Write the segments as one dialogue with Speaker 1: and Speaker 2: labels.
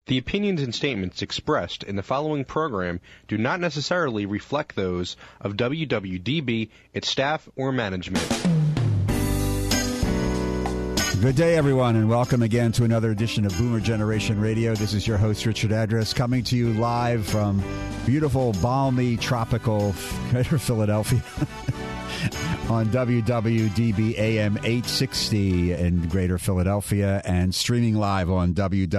Speaker 1: The opinions and statements expressed in the following program do not necessarily reflect those of WWDB, its staff, or management.
Speaker 2: Good day, everyone, and welcome again to another edition of Boomer Generation Radio. This is your host, Richard Address, coming to you live from beautiful, balmy, tropical Greater Philadelphia on WWDB AM 860 in Greater Philadelphia and streaming live on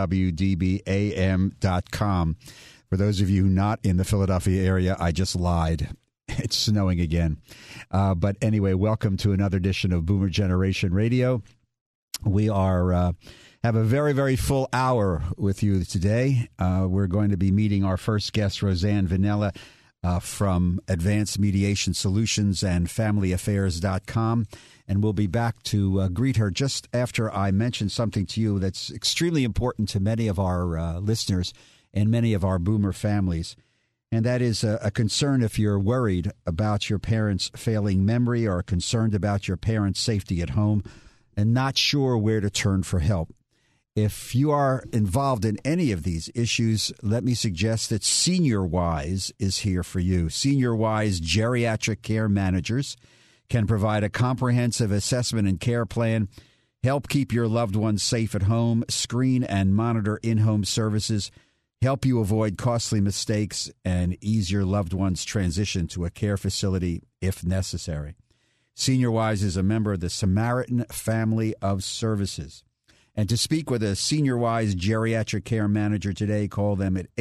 Speaker 2: WWDBAM.com. For those of you not in the Philadelphia area, I just lied. It's snowing again. But anyway, welcome to another edition of Boomer Generation Radio. We are have a very, very full hour with you today. We're going to be meeting our first guest, Roseanne Vanella, from Advanced Mediation Solutions and FamilyAffairs.com. And we'll be back to greet her just after I mention something to you that's extremely important to many of our listeners and many of our Boomer families. And that is a concern if you're worried about your parents' failing memory or concerned about your parents' safety at home and not sure where to turn for help. If you are involved in any of these issues, let me suggest that SeniorWise is here for you. SeniorWise Geriatric Care Managers can provide a comprehensive assessment and care plan, help keep your loved ones safe at home, screen and monitor in-home services, help you avoid costly mistakes, and ease your loved one's transition to a care facility if necessary. SeniorWise is a member of the Samaritan Family of Services. And to speak with a SeniorWise Geriatric Care Manager today, call them at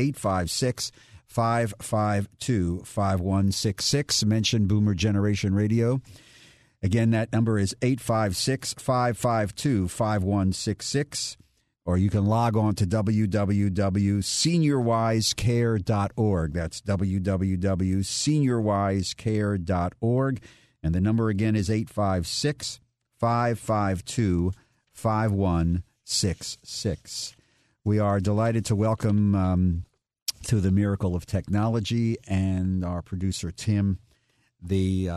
Speaker 2: 856-552-5166. Mention Boomer Generation Radio. Again, that number is 856-552-5166. Or you can log on to www.seniorwisecare.org. That's www.seniorwisecare.org. And the number again is 856-552-5166. We are delighted to welcome through the miracle of technology and our producer, Tim, the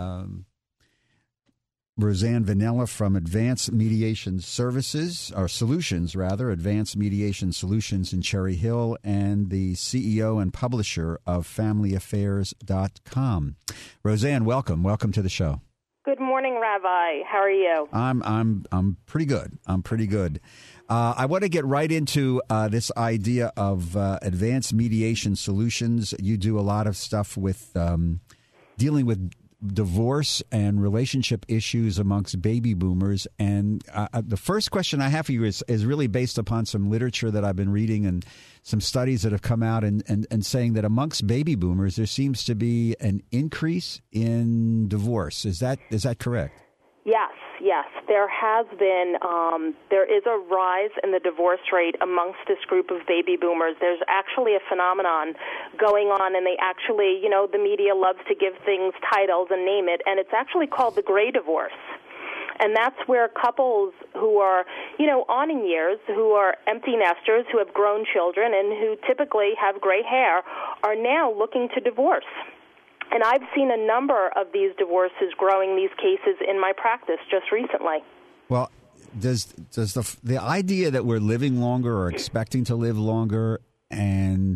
Speaker 2: Roseanne Vanella from Advanced Mediation Services, or Solutions, rather, Advanced Mediation Solutions in Cherry Hill, and the CEO and publisher of FamilyAffairs.com. Roseanne, welcome. Welcome to the show.
Speaker 3: Good morning, Rabbi. How are you?
Speaker 2: I'm pretty good. I want to get right into this idea of Advanced Mediation Solutions. You do a lot of stuff with dealing with divorce and relationship issues amongst baby boomers. And the first question I have for you is really based upon some literature that I've been reading and some studies that have come out and saying that amongst baby boomers, there seems to be an increase in divorce. Is that correct?
Speaker 3: Yes. There has been, there is a rise in the divorce rate amongst this group of baby boomers. There's actually a phenomenon going on, and they actually, the media loves to give things titles and name it, and it's actually called the gray divorce. And that's where couples who are, on in years, who are empty nesters, who have grown children, and who typically have gray hair, are now looking to divorce. And I've seen a number of these divorces growing these cases in my practice just recently.
Speaker 2: Well, does the idea that we're living longer or expecting to live longer, and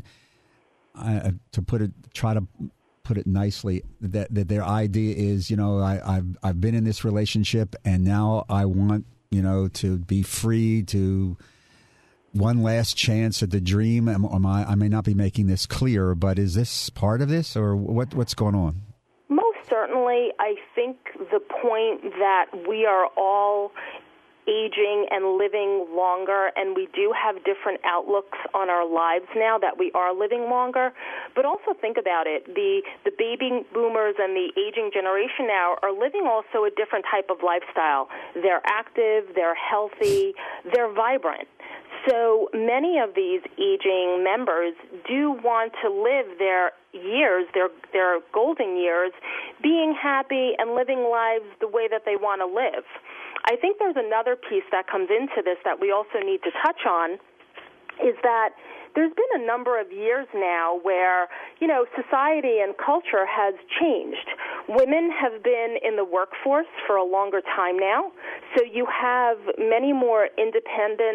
Speaker 2: try to put it nicely, that their idea is, I've been in this relationship and now I want, to be free, to one last chance at the dream. I may not be making this clear, but is this part of this, or what's going on?
Speaker 3: Most certainly, I think the point that we are all aging and living longer, and we do have different outlooks on our lives now that we are living longer. But also think about it, the baby boomers and the aging generation now are living also a different type of lifestyle. They're active, they're healthy, they're vibrant. So many of these aging members do want to live their years, their golden years, being happy and living lives the way that they want to live. I think there's another piece that comes into this that we also need to touch on, is that there's been a number of years now where, society and culture has changed. Women have been in the workforce for a longer time now, so you have many more independent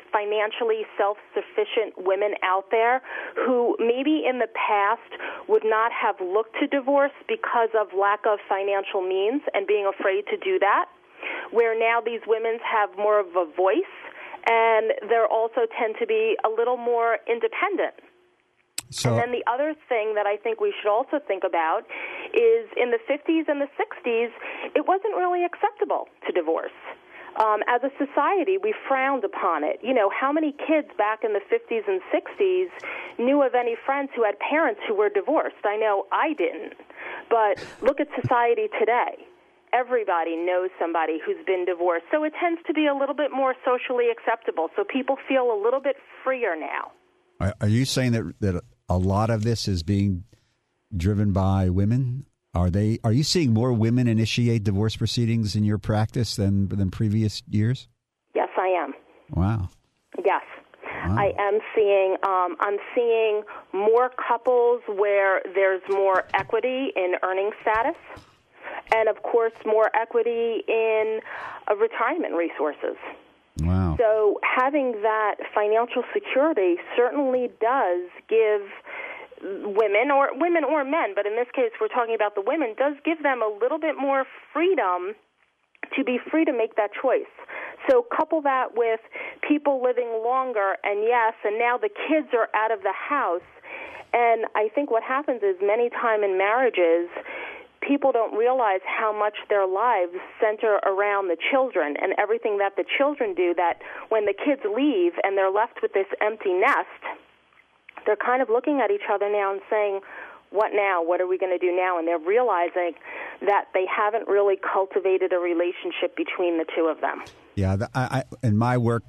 Speaker 3: financially self-sufficient women out there who maybe in the past would not have looked to divorce because of lack of financial means and being afraid to do that, where now these women have more of a voice, and they also tend to be a little more independent. And then the other thing that I think we should also think about is in the 50s and the 60s, it wasn't really acceptable to divorce. As a society, we frowned upon it. You know, how many kids back in the 50s and 60s knew of any friends who had parents who were divorced? I know I didn't. But look at society today. Everybody knows somebody who's been divorced. So it tends to be a little bit more socially acceptable. So people feel a little bit freer now.
Speaker 2: Are you saying that a lot of this is being driven by women? Are you seeing more women initiate divorce proceedings in your practice than previous years?
Speaker 3: Yes, I am.
Speaker 2: Wow.
Speaker 3: Yes.
Speaker 2: Wow.
Speaker 3: I am seeing I'm seeing more couples where there's more equity in earning status, and of course more equity in retirement resources.
Speaker 2: Wow.
Speaker 3: So having that financial security certainly does give women or men, but in this case we're talking about the women, does give them a little bit more freedom to be free to make that choice. So couple that with people living longer, and now the kids are out of the house. And I think what happens is many times in marriages, people don't realize how much their lives center around the children and everything that the children do, that when the kids leave and they're left with this empty nest, they're kind of looking at each other now and saying, what now? What are we going to do now? And they're realizing that they haven't really cultivated a relationship between the two of them.
Speaker 2: Yeah, I in my work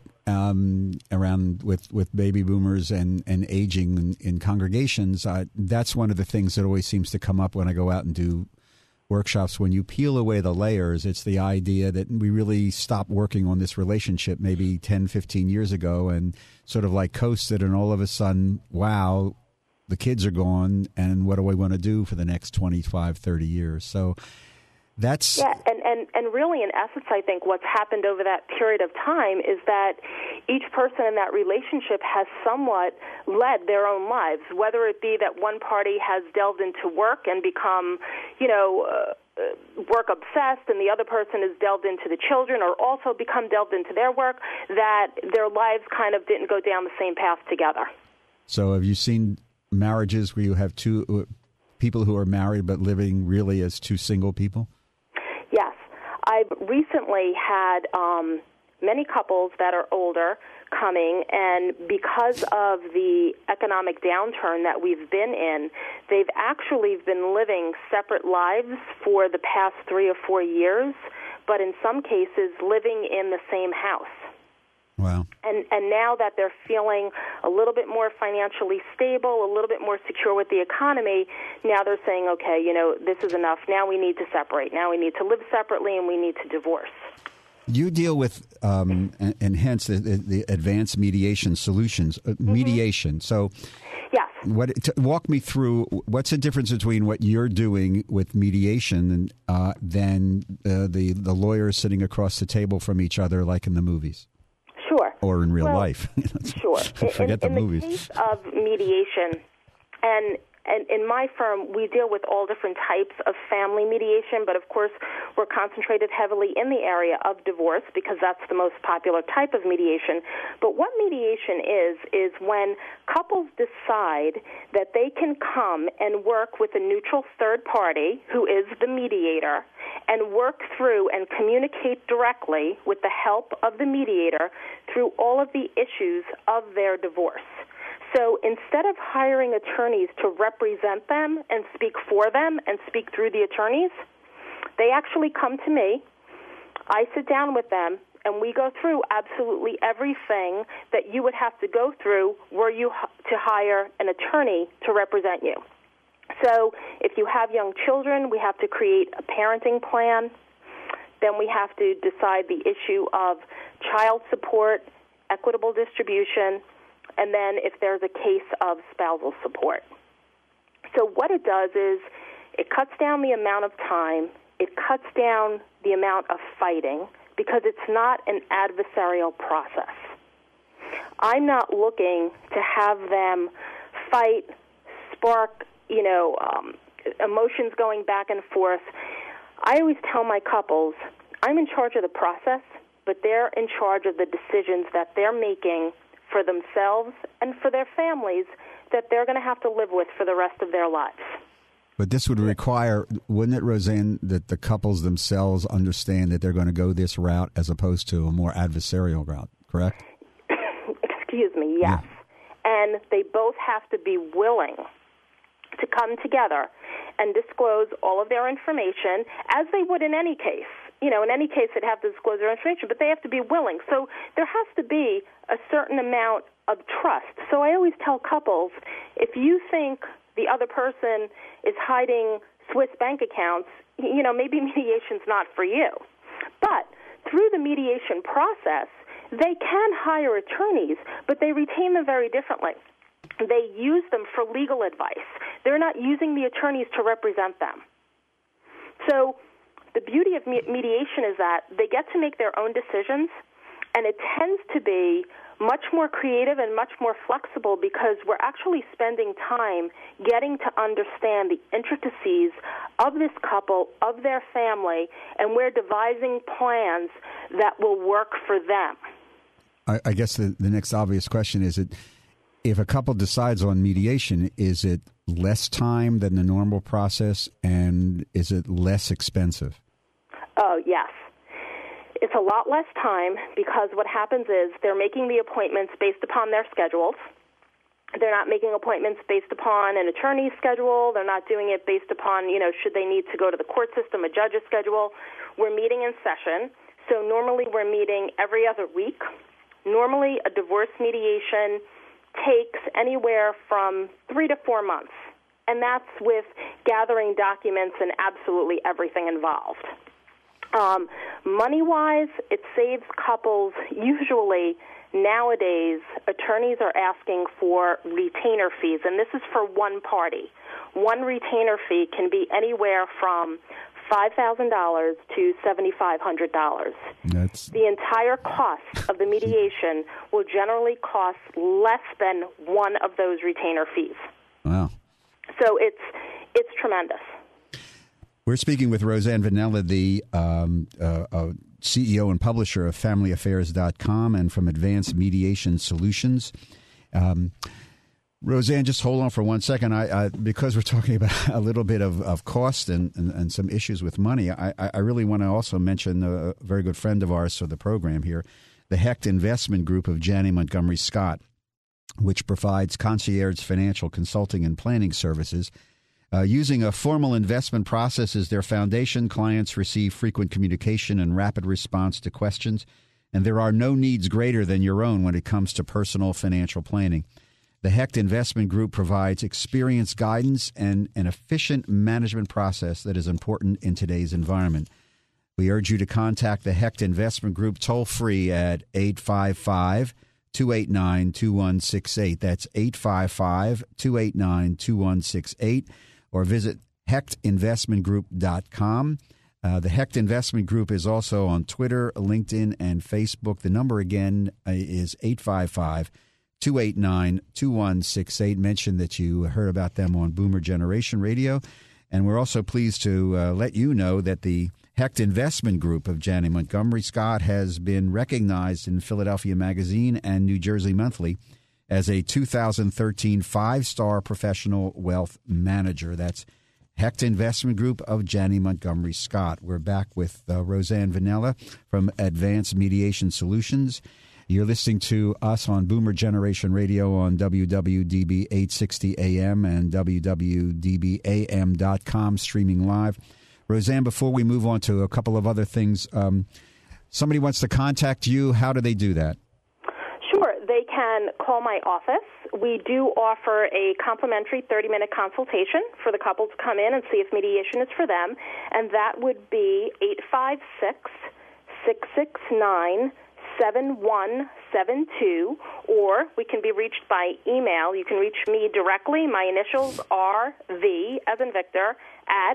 Speaker 2: around with baby boomers and aging in congregations, that's one of the things that always seems to come up when I go out and do workshops. When you peel away the layers, it's the idea that we really stopped working on this relationship maybe 10, 15 years ago and sort of like coasted, and all of a sudden, wow, the kids are gone, and what do we want to do for the next 25, 30 years? So that's...
Speaker 3: Yeah, and really, in essence, I think what's happened over that period of time is that each person in that relationship has somewhat led their own lives, whether it be that one party has delved into work and become, work obsessed, and the other person has delved into the children or also become delved into their work, that their lives kind of didn't go down the same path together. So
Speaker 2: have you seen marriages where you have two people who are married but living really as two single people?
Speaker 3: Yes. I've recently had many couples that are older coming, and because of the economic downturn that we've been in, they've actually been living separate lives for the past 3 or 4 years, but in some cases living in the same house.
Speaker 2: Wow.
Speaker 3: And now that they're feeling a little bit more financially stable, a little bit more secure with the economy, now they're saying, okay, this is enough. Now we need to separate. Now we need to live separately, and we need to divorce. You
Speaker 2: deal with, and hence the advanced mediation solutions, mediation. So
Speaker 3: yes.
Speaker 2: Walk me through what's the difference between what you're doing with mediation than the lawyers sitting across the table from each other like in the movies?
Speaker 3: Sure.
Speaker 2: Or in real life.
Speaker 3: Sure.
Speaker 2: Forget the movies.
Speaker 3: In the case of mediation, and in my firm, we deal with all different types of family mediation, but of course we're concentrated heavily in the area of divorce because that's the most popular type of mediation. But what mediation is when couples decide that they can come and work with a neutral third party, who is the mediator, and work through and communicate directly with the help of the mediator through all of the issues of their divorce. So instead of hiring attorneys to represent them and speak for them and speak through the attorneys, they actually come to me, I sit down with them, and we go through absolutely everything that you would have to go through were you to hire an attorney to represent you. So if you have young children, we have to create a parenting plan. Then we have to decide the issue of child support, equitable distribution, and then if there's a case of spousal support. So what it does is it cuts down the amount of time, it cuts down the amount of fighting, because it's not an adversarial process. I'm not looking to have them fight, spark, emotions going back and forth. I always tell my couples, I'm in charge of the process, but they're in charge of the decisions that they're making for themselves and for their families that they're going to have to live with for the rest of their lives.
Speaker 2: But this would require, wouldn't it, Roseanne, that the couples themselves understand that they're going to go this route as opposed to a more adversarial route, correct?
Speaker 3: Excuse me, yes. Yeah. And they both have to be willing to come together and disclose all of their information as they would in any case. In any case, they'd have to disclose their information, but they have to be willing. So there has to be a certain amount of trust. So I always tell couples, if you think the other person is hiding Swiss bank accounts, maybe mediation's not for you. But through the mediation process, they can hire attorneys, but they retain them very differently. They use them for legal advice. They're not using the attorneys to represent them. So the beauty of mediation is that they get to make their own decisions, and it tends to be much more creative and much more flexible because we're actually spending time getting to understand the intricacies of this couple, of their family, and we're devising plans that will work for them.
Speaker 2: I guess the next obvious question is, if a couple decides on mediation, is it less time than the normal process, and is it less expensive?
Speaker 3: Oh, yes. It's a lot less time because what happens is they're making the appointments based upon their schedules. They're not making appointments based upon an attorney's schedule. They're not doing it based upon, should they need to go to the court system, a judge's schedule. We're meeting in session. So normally we're meeting every other week. Normally a divorce mediation takes anywhere from 3 to 4 months, and that's with gathering documents and absolutely everything involved. Money-wise, it saves couples. Usually, nowadays, attorneys are asking for retainer fees, and this is for one party. One retainer fee can be anywhere from $5,000 to $7,500. The entire cost of the mediation will generally cost less than one of those retainer fees.
Speaker 2: Wow.
Speaker 3: So it's tremendous.
Speaker 2: We're speaking with Roseanne Vanella, the CEO and publisher of FamilyAffairs.com and from Advanced Mediation Solutions. Roseanne, just hold on for 1 second. Because we're talking about a little bit of cost and some issues with money, I really want to also mention a very good friend of ours for the program here, the Hecht Investment Group of Janney Montgomery Scott, which provides concierge financial consulting and planning services. Using a formal investment process as their foundation, clients receive frequent communication and rapid response to questions, and there are no needs greater than your own when it comes to personal financial planning. The Hecht Investment Group provides experienced guidance and an efficient management process that is important in today's environment. We urge you to contact the Hecht Investment Group toll-free at 855-289-2168. That's 855-289-2168. Or visit hechtinvestmentgroup.com. The Hecht Investment Group is also on Twitter, LinkedIn, and Facebook. The number again is 855-289-2168. Mention that you heard about them on Boomer Generation Radio. And we're also pleased to let you know that the Hecht Investment Group of Janney Montgomery Scott has been recognized in Philadelphia Magazine and New Jersey Monthly as a 2013 5-star professional wealth manager. That's Hecht Investment Group of Janney Montgomery Scott. We're back with Roseanne Vanella from Advanced Mediation Solutions. You're listening to us on Boomer Generation Radio on WWDB 860 AM and WWDBAM.com, streaming live. Roseanne, before we move on to a couple of other things, somebody wants to contact you. How do they do that?
Speaker 3: Sure. They can call my office. We do offer a complimentary 30-minute consultation for the couple to come in and see if mediation is for them, and that would be 856-669-7172, or we can be reached by email. You can reach me directly. My initials are V, as in Victor, at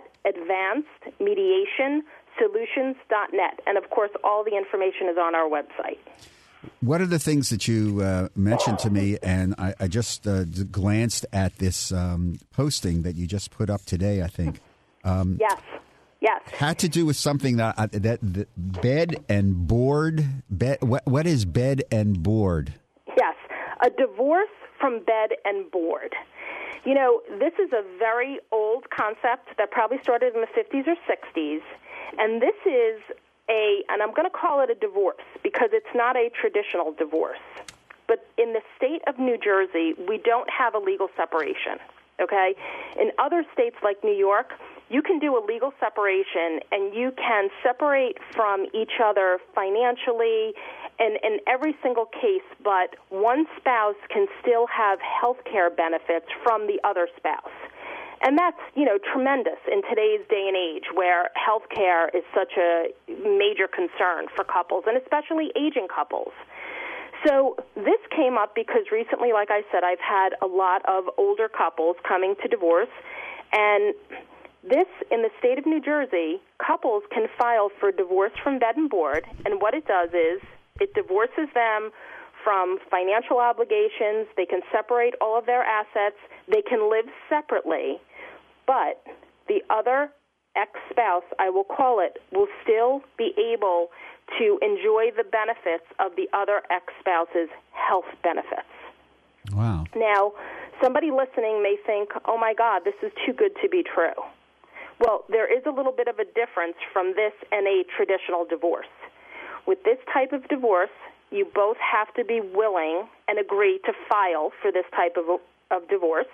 Speaker 3: advancedmediationsolutions.net. And, of course, all the information is on our website.
Speaker 2: One of the things that you mentioned to me, and I just glanced at this posting that you just put up today, I think.
Speaker 3: Yes.
Speaker 2: Had to do with something that bed and board. What is bed and board?
Speaker 3: Yes, a divorce from bed and board. You know, this is a very old concept that probably started in the 50s or 60s, and this is and I'm going to call it a divorce because it's not a traditional divorce. But in the state of New Jersey, we don't have a legal separation, okay? In other states like New York, you can do a legal separation and you can separate from each other financially and in every single case, but one spouse can still have health care benefits from the other spouse. And that's, tremendous in today's day and age where health care is such a major concern for couples, and especially aging couples. So this came up because recently, like I said, I've had a lot of older couples coming to divorce, and this, in the state of New Jersey, couples can file for divorce from bed and board, and what it does is it divorces them from financial obligations. They can separate all of their assets. They can live separately, but the other ex-spouse, I will call it, will still be able to enjoy the benefits of the other ex-spouse's health benefits.
Speaker 2: Wow.
Speaker 3: Now, somebody listening may think, oh, my God, this is too good to be true. Well, there is a little bit of a difference from this and a traditional divorce. With this type of divorce, you both have to be willing and agree to file for this type of divorce,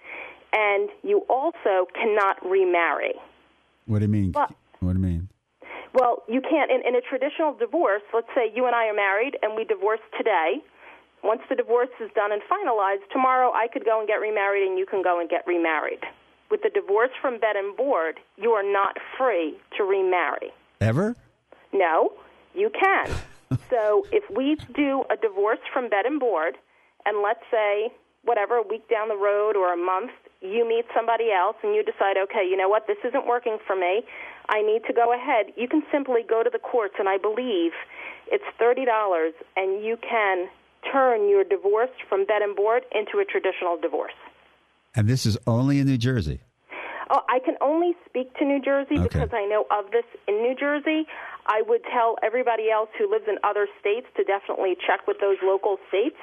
Speaker 3: and you also cannot remarry.
Speaker 2: What do you mean?
Speaker 3: Well,
Speaker 2: what do you mean?
Speaker 3: Well, you can't. In a traditional divorce, let's say you and I are married and we divorce today. Once the divorce is done and finalized, tomorrow I could go and get remarried and you can go and get remarried. With the divorce from bed and board, you are not free to remarry.
Speaker 2: Ever?
Speaker 3: No, you can. So if we do a divorce from bed and board, and let's say, a week down the road or a month, you meet somebody else and you decide, okay, you know what, this isn't working for me, I need to go ahead, you can simply go to the courts, and I believe it's $30, and you can turn your divorce from bed and board into a traditional divorce.
Speaker 2: And this is only in New Jersey?
Speaker 3: Oh, I can only speak to New Jersey because I know of this in New Jersey. I would tell everybody else who lives in other states to definitely check with those local states.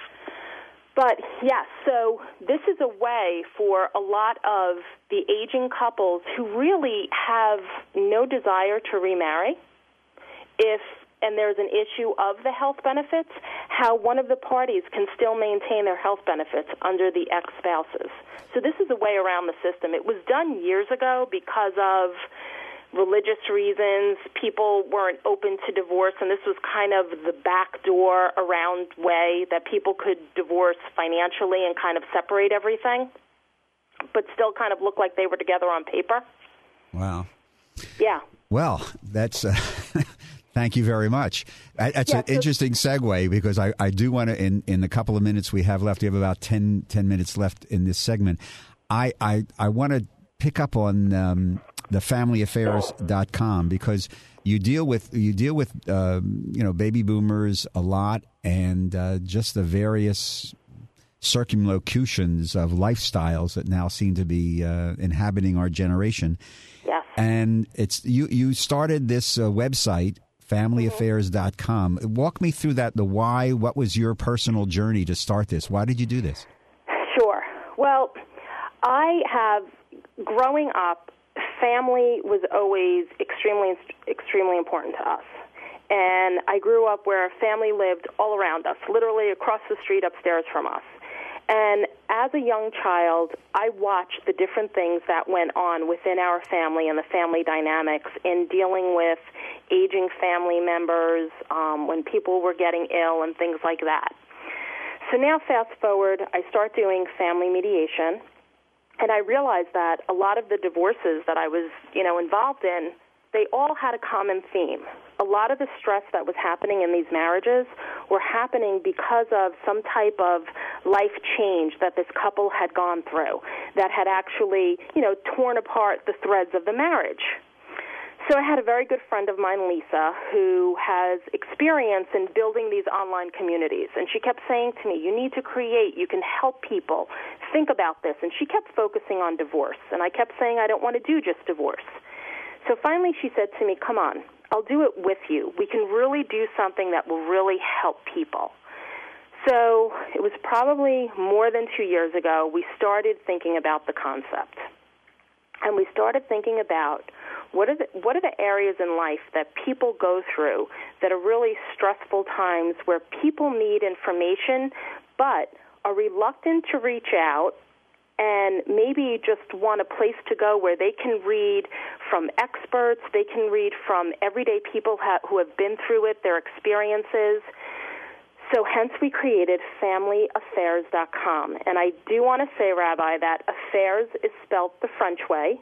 Speaker 3: But, yes, so this is a way for a lot of the aging couples who really have no desire to remarry, and there's an issue of the health benefits, how one of the parties can still maintain their health benefits under the ex-spouses. So this is a way around the system. It was done years ago because of religious reasons. People weren't open to divorce, and this was kind of the backdoor around way that people could divorce financially and kind of separate everything, but still kind of look like they were together on paper.
Speaker 2: Wow.
Speaker 3: Yeah.
Speaker 2: Well, that's... Thank you very much. That's an interesting segue because I do want to, in the couple of minutes we have left, we have about 10 minutes left in this segment. I want to pick up on thefamilyaffairs.com because you deal with baby boomers a lot and just the various circumlocutions of lifestyles that now seem to be inhabiting our generation.
Speaker 3: Yes.
Speaker 2: And it's you started this website, familyaffairs.com. Walk me through that, the why. What was your personal journey to start this? Why did you do this?
Speaker 3: Sure. Well, growing up, family was always extremely important to us. And I grew up where family lived all around us, literally across the street upstairs from us. And as a young child, I watched the different things that went on within our family and the family dynamics in dealing with aging family members, when people were getting ill and things like that. So now fast forward, I start doing family mediation, and I realized that a lot of the divorces that I was, involved in, they all had a common theme. A lot of the stress that was happening in these marriages were happening because of some type of life change that this couple had gone through that had actually, torn apart the threads of the marriage. So I had a very good friend of mine, Lisa, who has experience in building these online communities. And she kept saying to me, you need to create, you can help people. Think about this. And she kept focusing on divorce. And I kept saying, I don't want to do just divorce. So finally she said to me, come on, I'll do it with you. We can really do something that will really help people. So it was probably more than 2 years ago, we started thinking about the concept. And we started thinking about what are the areas in life that people go through that are really stressful times where people need information but are reluctant to reach out and maybe just want a place to go where they can read from experts, they can read from everyday people who have been through it, their experiences. So hence we created FamilyAffairs.com. And I do want to say, Rabbi, that affairs is spelled the French way,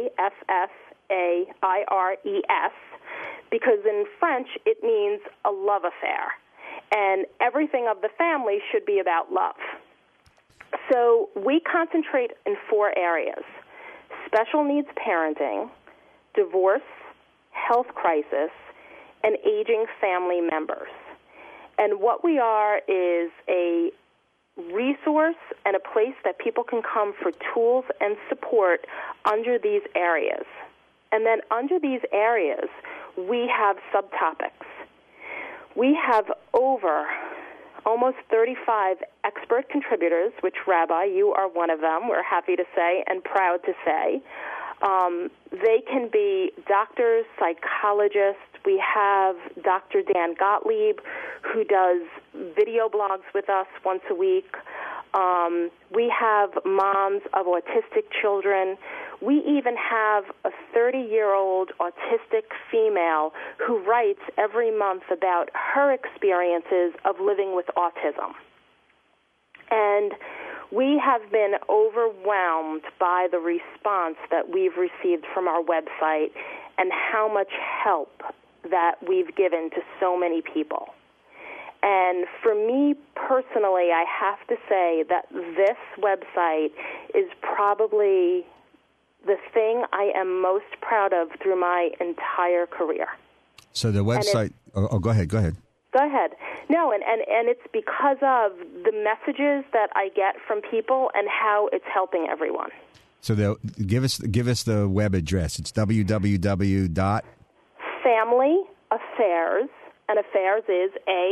Speaker 3: A-F-F-A-I-R-E-S, because in French it means a love affair. And everything of the family should be about love. So we concentrate in 4 areas: special needs parenting, divorce, health crisis, and aging family members. And what we are is a resource and a place that people can come for tools and support under these areas. And then under these areas, we have subtopics. We have over almost 35 expert contributors, which, Rabbi, you are one of them, we're happy to say and proud to say. They can be doctors, psychologists. We have Dr. Dan Gottlieb, who does video blogs with us once a week. We have moms of autistic children. We even have a 30-year-old autistic female who writes every month about her experiences of living with autism. And we have been overwhelmed by the response that we've received from our website and how much help that we've given to so many people. And for me personally, I have to say that this website is probably the thing I am most proud of through my entire career.
Speaker 2: So the website, go ahead.
Speaker 3: Go ahead. No, and it's because of the messages that I get from people and how it's helping everyone.
Speaker 2: So give us the web address. It's www.
Speaker 3: Family Affairs, and affairs is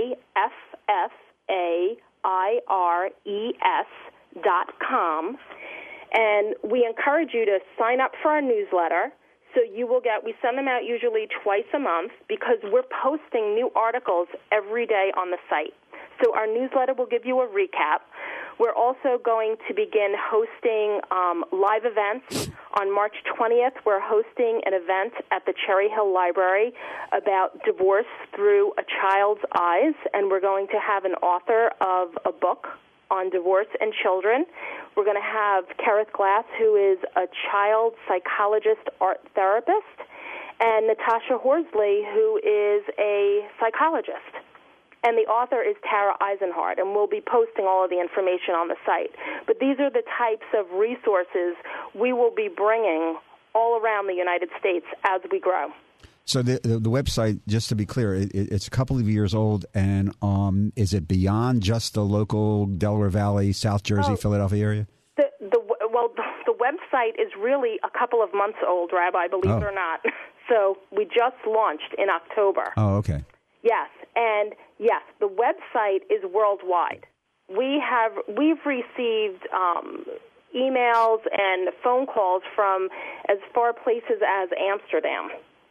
Speaker 3: AFFAIRES.com. And we encourage you to sign up for our newsletter. So you will we send them out usually twice a month because we're posting new articles every day on the site. So our newsletter will give you a recap. We're also going to begin hosting live events. On March 20th, we're hosting an event at the Cherry Hill Library about divorce through a child's eyes, and we're going to have an author of a book on divorce and children. We're going to have Kerith Glass, who is a child psychologist art therapist, and Natasha Horsley, who is a psychologist. And the author is Tara Eisenhardt, and we'll be posting all of the information on the site. But these are the types of resources we will be bringing all around the United States as we grow.
Speaker 2: So the website, just to be clear, it's a couple of years old, and is it beyond just the local Delaware Valley, South Jersey, Philadelphia area?
Speaker 3: The website is really a couple of months old, Rabbi, believe it or not. So we just launched in October.
Speaker 2: Oh, okay.
Speaker 3: Yes, and yes, the website is worldwide. We've received emails and phone calls from as far places as Amsterdam.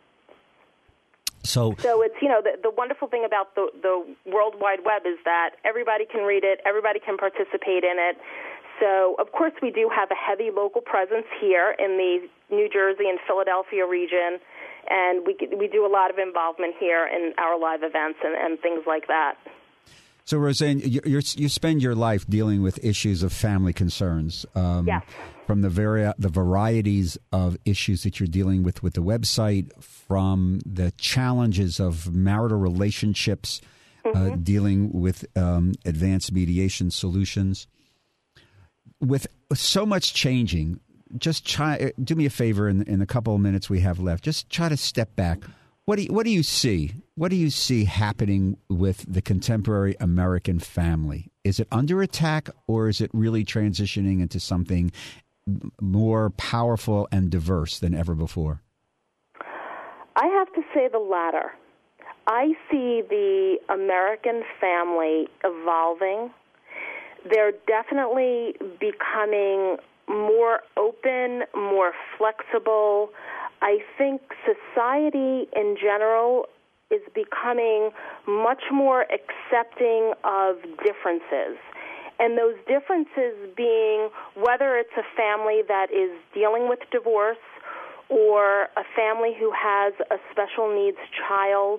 Speaker 3: So it's, the wonderful thing about the World Wide Web is that everybody can read it, everybody can participate in it. So, of course, we do have a heavy local presence here in the New Jersey and Philadelphia region, and we do a lot of involvement here in our live events and things like that.
Speaker 2: So, Roseanne, you spend your life dealing with issues of family concerns.
Speaker 3: Yes.
Speaker 2: From the varieties of issues that you're dealing with the website, from the challenges of marital relationships, dealing with advanced mediation solutions. With so much changing, just do me a favor in the couple of minutes we have left. Just try to step back. What do you see? What do you see happening with the contemporary American family? Is it under attack, or is it really transitioning into something more powerful and diverse than ever before?
Speaker 3: I have to say the latter. I see the American family evolving. They're definitely becoming more open, more flexible. I think society in general is becoming much more accepting of differences. And those differences being whether it's a family that is dealing with divorce or a family who has a special needs child,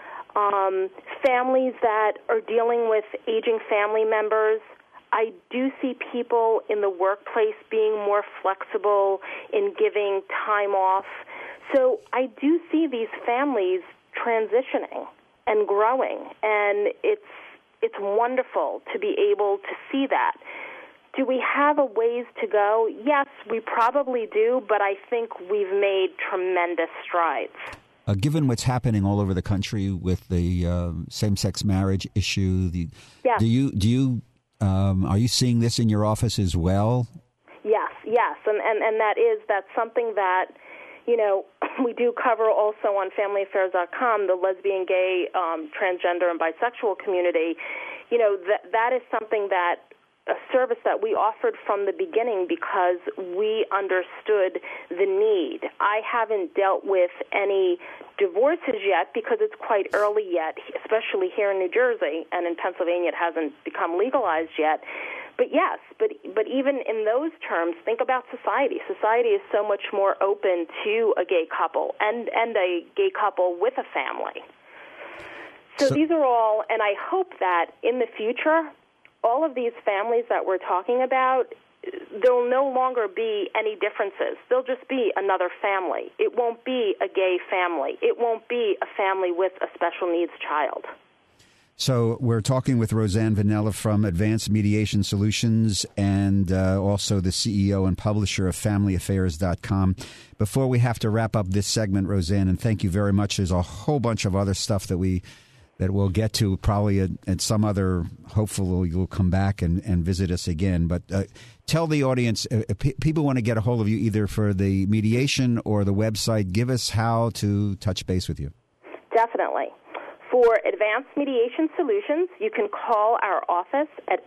Speaker 3: families that are dealing with aging family members. I do see people in the workplace being more flexible in giving time off. So I do see these families transitioning and growing, and it's wonderful to be able to see that. Do we have a ways to go? Yes, we probably do, but I think we've made tremendous strides.
Speaker 2: Given what's happening all over the country with the same-sex marriage issue,
Speaker 3: yes.
Speaker 2: Are you seeing this in your office as well?
Speaker 3: Yes, and that's something that, we do cover also on FamilyAffairs.com, the lesbian, gay, transgender, and bisexual community. That is something a service that we offered from the beginning because we understood the need. I haven't dealt with any divorces yet because it's quite early yet, especially here in New Jersey, and in Pennsylvania it hasn't become legalized yet. But yes, but even in those terms, think about society. Society is so much more open to a gay couple and a gay couple with a family. So these are all, and I hope that in the future, all of these families that we're talking about, there'll no longer be any differences. There'll just be another family. It won't be a gay family. It won't be a family with a special needs child.
Speaker 2: So we're talking with Roseanne Vanella from Advanced Mediation Solutions and also the CEO and publisher of FamilyAffairs.com. Before we have to wrap up this segment, Roseanne, and thank you very much. There's a whole bunch of other stuff that we'll get to probably at some other, hopefully you'll come back and visit us again. But tell the audience, if people want to get a hold of you either for the mediation or the website, give us how to touch base with you.
Speaker 3: Definitely. For Advanced Mediation Solutions, you can call our office at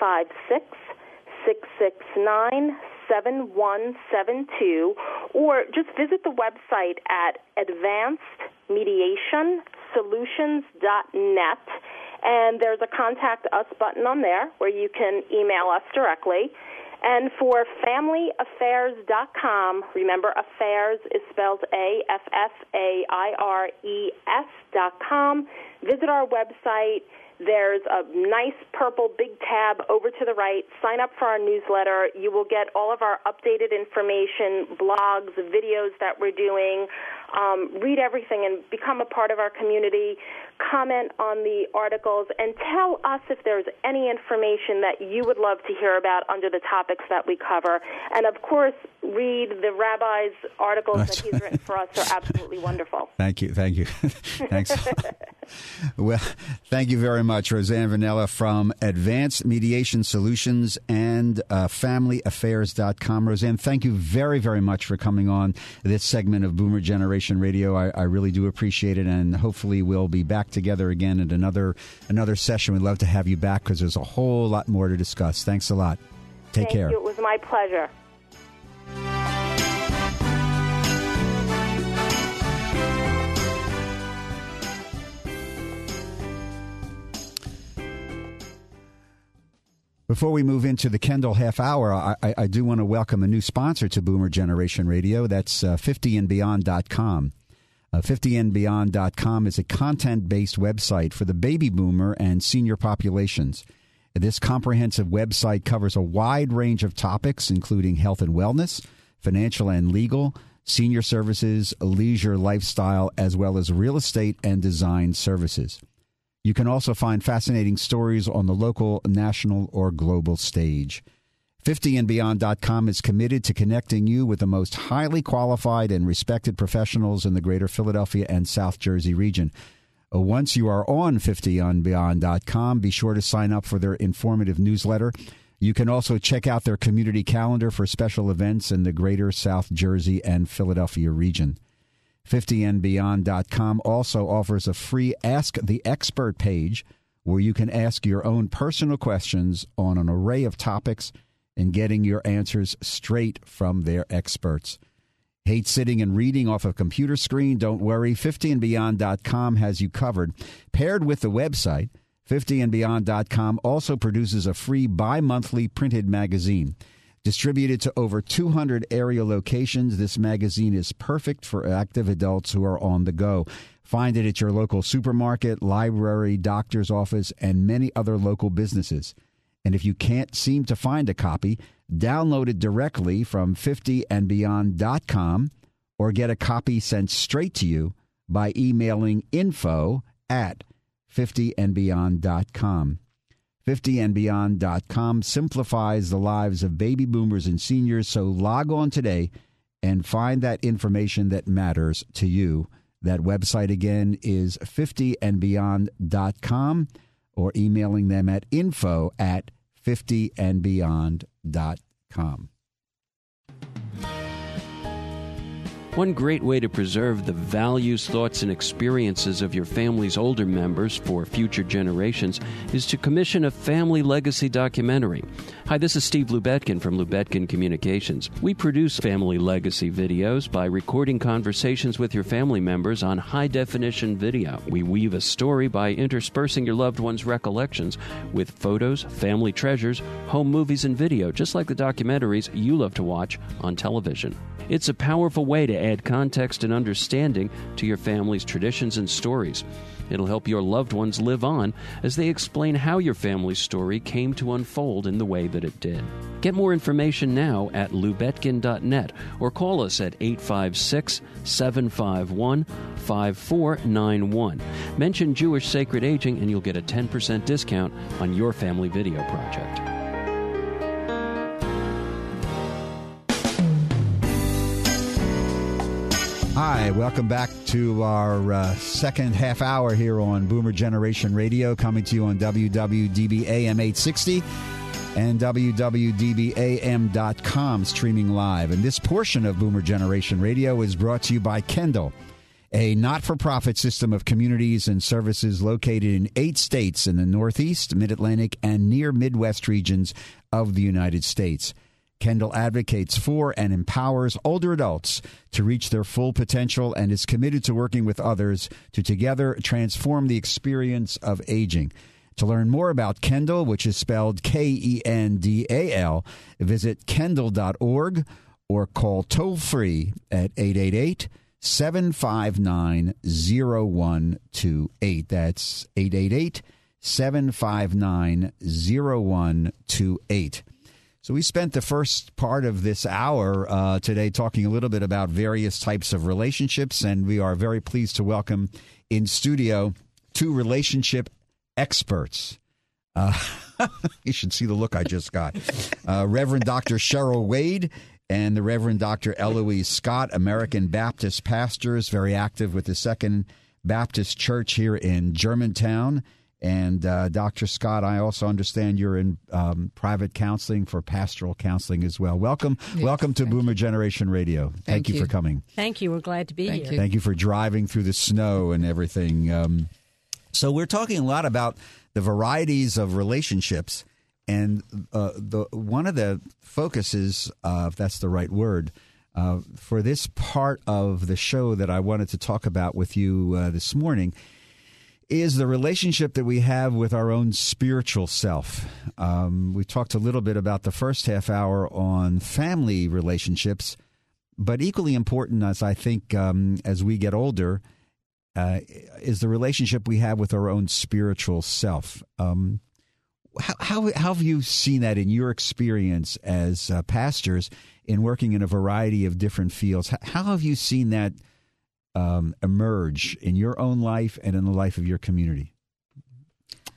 Speaker 3: 856-669-7172 or just visit the website at advancedmediationsolutions.net, and there's a Contact Us button on there where you can email us directly. And for FamilyAffairs.com, remember affairs is spelled AFFAIRES.com. Visit our website. There's a nice purple big tab over to the right. Sign up for our newsletter. You will get all of our updated information, blogs, videos that we're doing. Read everything and become a part of our community. Comment on the articles and tell us if there's any information that you would love to hear about under the topics that we cover. And, of course, read the rabbi's articles that he's written for us. They're absolutely wonderful.
Speaker 2: Thank you. Thanks. Well, thank you very much, Roseanne Vanella from Advanced Mediation Solutions and FamilyAffairs.com. Roseanne, thank you very, very much for coming on this segment of Boomer Generation Radio. I really do appreciate it, and hopefully we'll be back together again at another session. We'd love to have you back because there's a whole lot more to discuss. Thanks a lot. Take care.
Speaker 3: Thank you. It was my pleasure.
Speaker 2: Before we move into the Kendall half hour, I do want to welcome a new sponsor to Boomer Generation Radio. That's 50andbeyond.com. 50andbeyond.com is a content-based website for the baby boomer and senior populations. This comprehensive website covers a wide range of topics, including health and wellness, financial and legal, senior services, leisure, lifestyle, as well as real estate and design services. You can also find fascinating stories on the local, national, or global stage. 50andbeyond.com is committed to connecting you with the most highly qualified and respected professionals in the greater Philadelphia and South Jersey region. Once you are on 50andbeyond.com, be sure to sign up for their informative newsletter. You can also check out their community calendar for special events in the greater South Jersey and Philadelphia region. 50andbeyond.com also offers a free Ask the Expert page where you can ask your own personal questions on an array of topics and getting your answers straight from their experts. Hate sitting and reading off a computer screen? Don't worry. 50andbeyond.com has you covered. Paired with the website, 50andbeyond.com also produces a free bi-monthly printed magazine. Distributed to over 200 area locations, this magazine is perfect for active adults who are on the go. Find it at your local supermarket, library, doctor's office, and many other local businesses. And if you can't seem to find a copy, download it directly from 50andbeyond.com or get a copy sent straight to you by emailing info@50andbeyond.com. 50andbeyond.com simplifies the lives of baby boomers and seniors, so log on today and find that information that matters to you. That website again is 50andbeyond.com or emailing them at info@50andbeyond.com.
Speaker 4: One great way to preserve the values, thoughts, and experiences of your family's older members for future generations is to commission a family legacy documentary. Hi, this is Steve Lubetkin from Lubetkin Communications. We produce family legacy videos by recording conversations with your family members on high-definition video. We weave a story by interspersing your loved one's recollections with photos, family treasures, home movies, and video, just like the documentaries you love to watch on television. It's a powerful way to add context and understanding to your family's traditions and stories. It'll help your loved ones live on as they explain how your family's story came to unfold in the way that it did. Get more information now at lubetkin.net or call us at 856-751-5491. Mention Jewish Sacred Aging and you'll get a 10% discount on your family video project.
Speaker 2: Hi, welcome back to our second half hour here on Boomer Generation Radio, coming to you on WWDB AM 860 and WWDBAM.com, streaming live. And this portion of Boomer Generation Radio is brought to you by Kendall, a not-for-profit system of communities and services located in 8 states in the Northeast, Mid-Atlantic, and near Midwest regions of the United States. Kendall advocates for and empowers older adults to reach their full potential and is committed to working with others to together transform the experience of aging. To learn more about Kendall, which is spelled Kendal, visit kendall.org or call toll-free at 888-759-0128. That's 888-759-0128. So we spent the first part of this hour today talking a little bit about various types of relationships, and we are very pleased to welcome in studio 2 relationship experts. You should see the look I just got. Reverend Dr. Cheryl Wade and the Reverend Dr. Eloise Scott, American Baptist pastors, very active with the Second Baptist Church here in Germantown. And Dr. Scott, I also understand you're in private counseling for pastoral counseling as well. Welcome. Yes, welcome to Boomer Generation Radio. Thank you for coming.
Speaker 5: Thank you. We're glad to be here.
Speaker 2: Thank you for driving through the snow and everything. So we're talking a lot about the varieties of relationships. And one of the focuses, if that's the right word, for this part of the show that I wanted to talk about with you this morning is the relationship that we have with our own spiritual self. We talked a little bit about the first half hour on family relationships, but equally important, as I think, as we get older, is the relationship we have with our own spiritual self. How have you seen that in your experience as pastors in working in a variety of different fields? How have you seen that emerge in your own life and in the life of your community?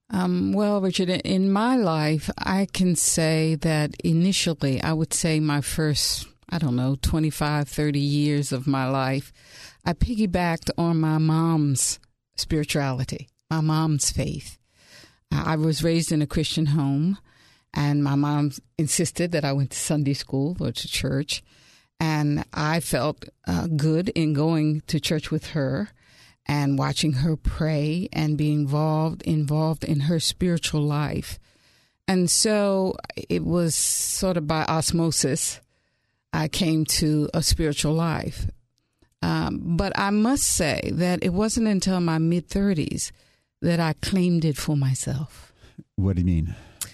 Speaker 5: Well, Richard, in my life, I can say that initially, I would say my first, 25, 30 years of my life, I piggybacked on my mom's spirituality, my mom's faith. I was raised in a Christian home, and my mom insisted that I went to Sunday school or to church, and I felt good in going to church with her and watching her pray and be involved in her spiritual life. And so it was sort of by osmosis I came to a spiritual life. But I must say that it wasn't until my mid-30s that I claimed it for myself.
Speaker 2: What do you mean?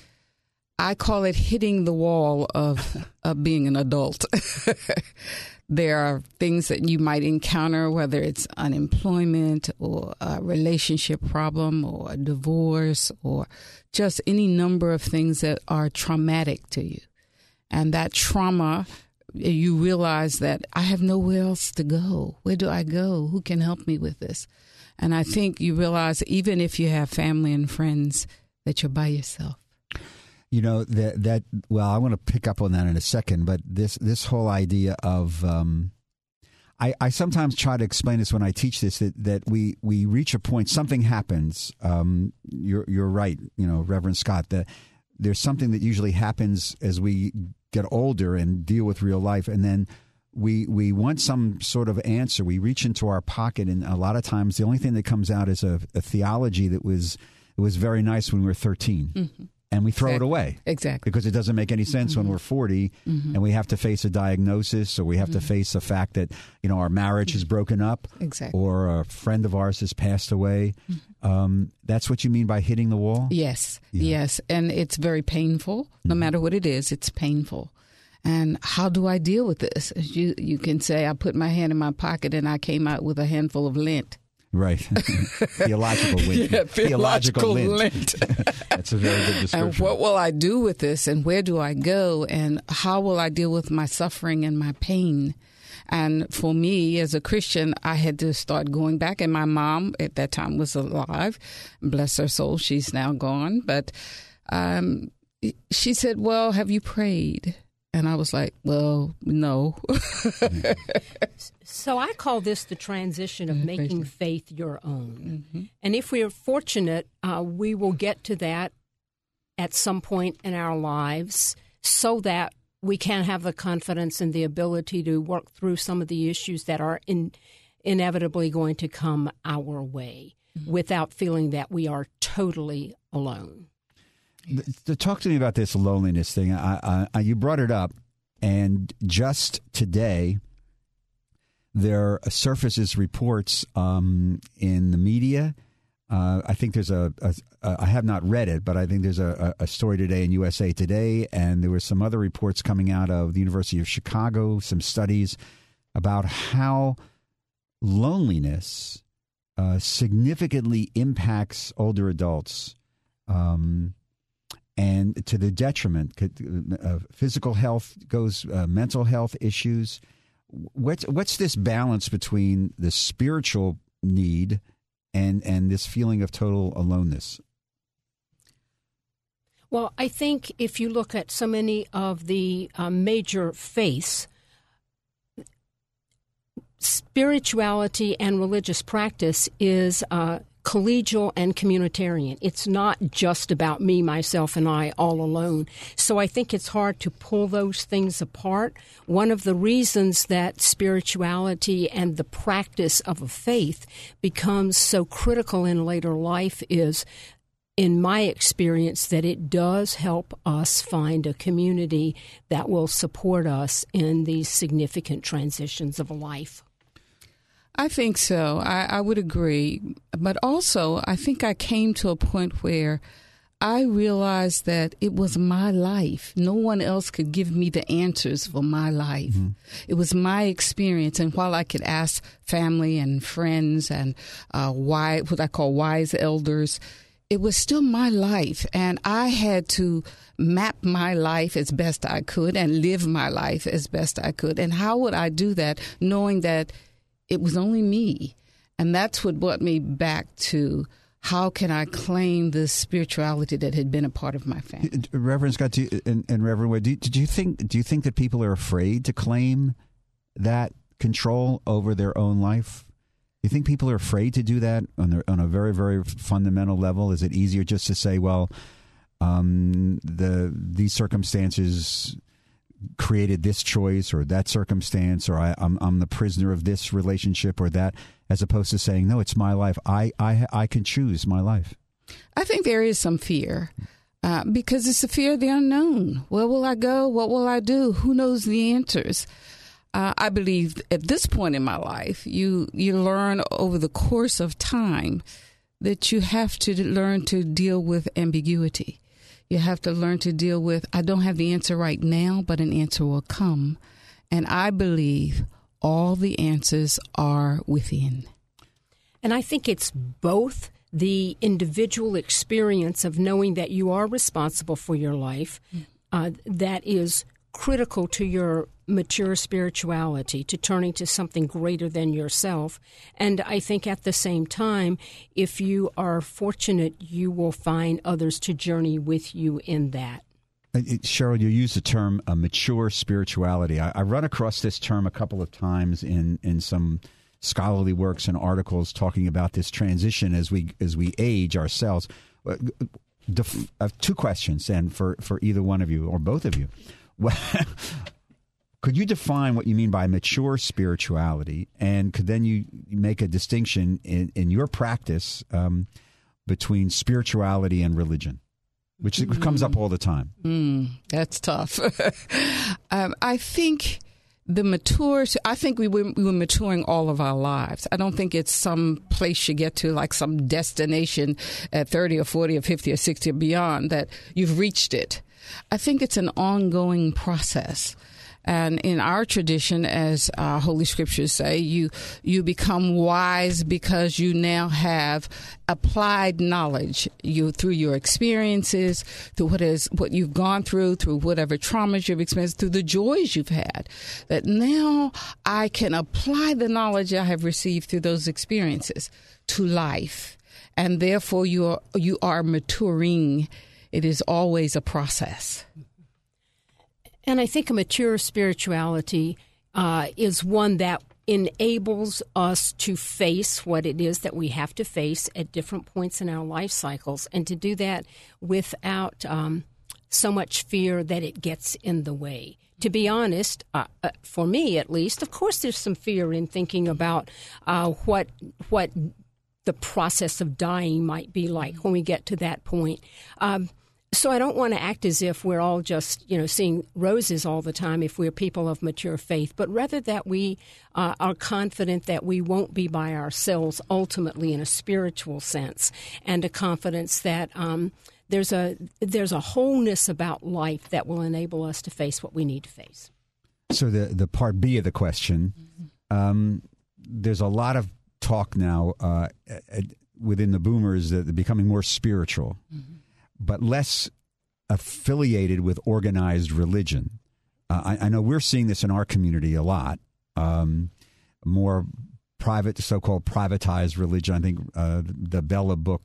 Speaker 5: I call it hitting the wall of being an adult. There are things that you might encounter, whether it's unemployment or a relationship problem or a divorce or just any number of things that are traumatic to you. And that trauma, you realize that I have nowhere else to go. Where do I go? Who can help me with this? And I think you realize even if you have family and friends, that you're by yourself.
Speaker 2: You know, well, I want to pick up on that in a second, but this whole idea of, I sometimes try to explain this when I teach this, that we reach a point, something happens. You're right, Reverend Scott, that there's something that usually happens as we get older and deal with real life, and then we want some sort of answer. We reach into our pocket, and a lot of times the only thing that comes out is a theology that was very nice when we were 13. Mm-hmm. And we throw it away.
Speaker 5: Exactly.
Speaker 2: Because it doesn't make any sense when we're 40 and we have to face a diagnosis, or we have to face the fact that, our marriage is broken up.
Speaker 5: Exactly.
Speaker 2: Or a friend of ours has passed away. That's what you mean by hitting the wall?
Speaker 5: Yes.
Speaker 2: Yeah.
Speaker 5: Yes. And it's very painful. No matter what it is, it's painful. And how do I deal with this? You can say I put my hand in my pocket and I came out with a handful of lint.
Speaker 2: Right. Theological lint.
Speaker 5: Yeah, theological lint.
Speaker 2: That's a very good description.
Speaker 5: And what will I do with this, and where do I go, and how will I deal with my suffering and my pain? And for me, as a Christian, I had to start going back. And my mom at that time was alive. Bless her soul, she's now gone. But she said, well, have you prayed? And I was like, well, no.
Speaker 6: So I call this the transition of making faith your own. Mm-hmm. And if we are fortunate, we will get to that at some point in our lives so that we can have the confidence and the ability to work through some of the issues that are inevitably going to come our way without feeling that we are totally alone.
Speaker 2: To talk to me about this loneliness thing, you brought it up, and just today there surfaces reports in the media. I think there's I have not read it, but I think there's a story today in USA Today, and there were some other reports coming out of the University of Chicago, some studies about how loneliness significantly impacts older adults. And to the detriment, physical health goes, mental health issues. What's this balance between the spiritual need and this feeling of total aloneness?
Speaker 6: Well, I think if you look at so many of the major faiths, spirituality and religious practice is collegial and communitarian. It's not just about me, myself, and I all alone. So I think it's hard to pull those things apart. One of the reasons that spirituality and the practice of a faith becomes so critical in later life is, in my experience, that it does help us find a community that will support us in these significant transitions of life.
Speaker 5: I think so. I would agree. But also, I think I came to a point where I realized that it was my life. No one else could give me the answers for my life. Mm-hmm. It was my experience. And while I could ask family and friends and what I call wise elders, it was still my life. And I had to map my life as best I could and live my life as best I could. And how would I do that knowing that it was only me? And that's what brought me back to how can I claim this spirituality that had been a part of my family?
Speaker 2: Reverend Scott and Reverend Wade, do you think that people are afraid to claim that control over their own life? Do you think people are afraid to do that on a very, very fundamental level? Is it easier just to say, well, these circumstances created this choice or that circumstance, or I'm the prisoner of this relationship or that, as opposed to saying, no, it's my life. I can choose my life.
Speaker 5: I think there is some fear because it's the fear of the unknown. Where will I go? What will I do? Who knows the answers? I believe at this point in my life, you learn over the course of time that you have to learn to deal with ambiguity. You have to learn to deal with, I don't have the answer right now, but an answer will come. And I believe all the answers are within.
Speaker 6: And I think it's both the individual experience of knowing that you are responsible for your life that is critical to your mature spirituality, to turning to something greater than yourself. And I think at the same time, if you are fortunate, you will find others to journey with you in that.
Speaker 2: Cheryl, you use the term mature spirituality. I run across this term a couple of times in some scholarly works and articles talking about this transition as we age ourselves. I have two questions, and for either one of you or both of you. Could you define what you mean by mature spirituality, and could then you make a distinction in your practice between spirituality and religion, which comes up all the time?
Speaker 5: That's tough. I think we were maturing all of our lives. I don't think it's some place you get to, like some destination at 30 or 40 or 50 or 60 or beyond, that you've reached it. I think it's an ongoing process. And in our tradition, as Holy Scriptures say, you become wise because you now have applied knowledge. Through your experiences, through what you've gone through whatever traumas you've experienced, through the joys you've had. That now I can apply the knowledge I have received through those experiences to life, and therefore you are maturing. It is always a process.
Speaker 6: And I think a mature spirituality is one that enables us to face what it is that we have to face at different points in our life cycles, and to do that without so much fear that it gets in the way. To be honest, for me at least, of course there's some fear in thinking about what the process of dying might be like when we get to that point. So I don't want to act as if we're all just, seeing roses all the time if we're people of mature faith, but rather that we are confident that we won't be by ourselves ultimately in a spiritual sense, and a confidence that there's a wholeness about life that will enable us to face what we need to face.
Speaker 2: So the part B of the question, there's a lot of talk now within the boomers that they're becoming more spiritual. Mm-hmm. But less affiliated with organized religion. I know we're seeing this in our community a lot. More private, so-called privatized religion. I think the Bella book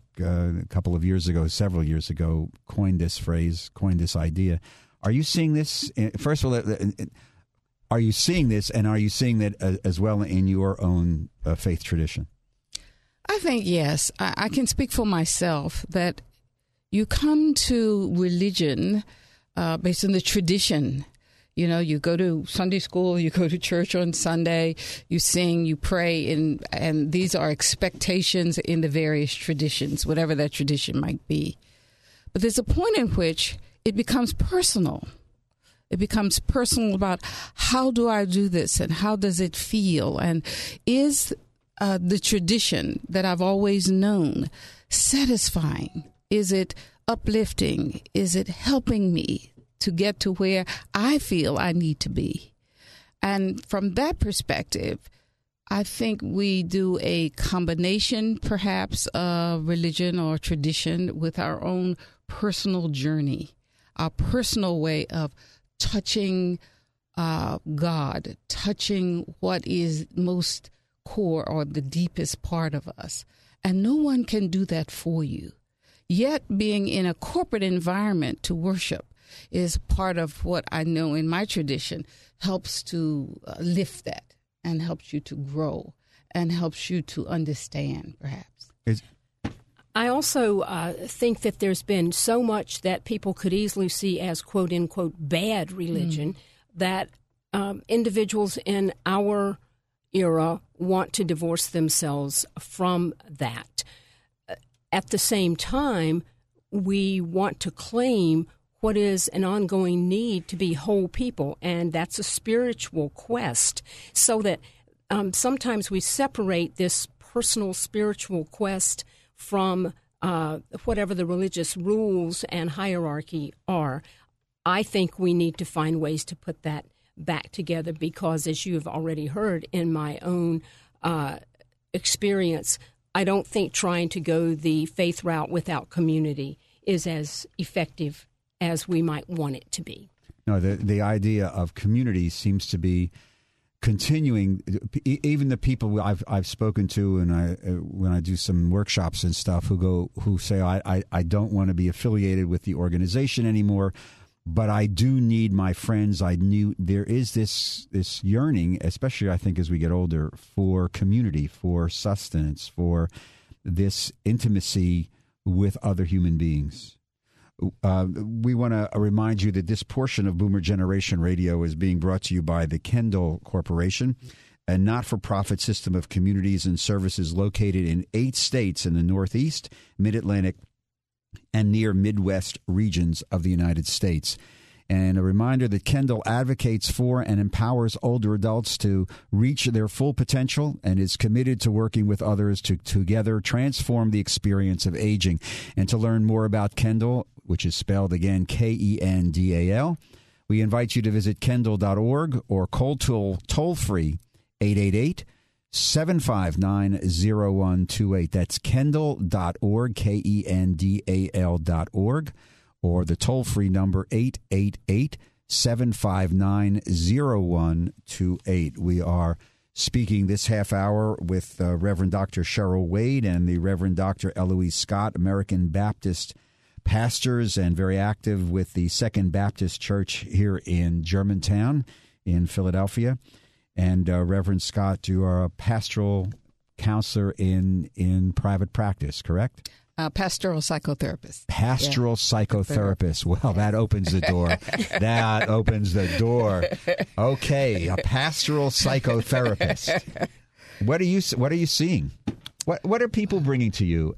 Speaker 2: several years ago, coined this idea. Are you seeing this? First of all, are you seeing this, and are you seeing that as well in your own faith tradition?
Speaker 5: I think yes. I can speak for myself that you come to religion based on the tradition. You go to Sunday school, you go to church on Sunday, you sing, you pray, and these are expectations in the various traditions, whatever that tradition might be. But there's a point in which it becomes personal. It becomes personal about how do I do this and how does it feel? And is the tradition that I've always known satisfying? Is it uplifting? Is it helping me to get to where I feel I need to be? And from that perspective, I think we do a combination, perhaps, of religion or tradition with our own personal journey, our personal way of touching God, touching what is most core or the deepest part of us. and no one can do that for you. Yet being in a corporate environment to worship is part of what I know in my tradition helps to lift that and helps you to grow and helps you to understand, perhaps.
Speaker 6: I also think that there's been so much that people could easily see as quote-unquote bad religion that individuals in our era want to divorce themselves from that. At the same time, we want to claim what is an ongoing need to be whole people, and that's a spiritual quest, so that sometimes we separate this personal spiritual quest from whatever the religious rules and hierarchy are. I think we need to find ways to put that back together because, as you have already heard in my own experience, I don't think trying to go the faith route without community is as effective as we might want it to be.
Speaker 2: No, the idea of community seems to be continuing. Even the people I've spoken to, and when I do some workshops and stuff, who say I don't want to be affiliated with the organization anymore, but I do need my friends. There is this yearning, especially I think as we get older, for community, for sustenance, for this intimacy with other human beings. We want to remind you that this portion of Boomer Generation Radio is being brought to you by the Kendall Corporation, a not-for-profit system of communities and services located in 8 states in the Northeast, Mid-Atlantic, and near Midwest regions of the United States. And a reminder that Kendall advocates for and empowers older adults to reach their full potential and is committed to working with others to together transform the experience of aging. And to learn more about Kendall, which is spelled again Kendal, we invite you to visit kendall.org or call toll-free 888-759-0128. That's kendall.org, Kendal.org. Or the toll-free number 888-759-0128. We are speaking this half hour with Reverend Dr. Cheryl Wade and the Reverend Dr. Eloise Scott, American Baptist pastors and very active with the Second Baptist Church here in Germantown in Philadelphia. And Reverend Scott, you are a pastoral counselor in private practice, correct?
Speaker 5: Pastoral psychotherapist.
Speaker 2: Pastoral psychotherapist. Well, that opens the door. That opens the door. Okay, a pastoral psychotherapist. What are you seeing? What are people bringing to you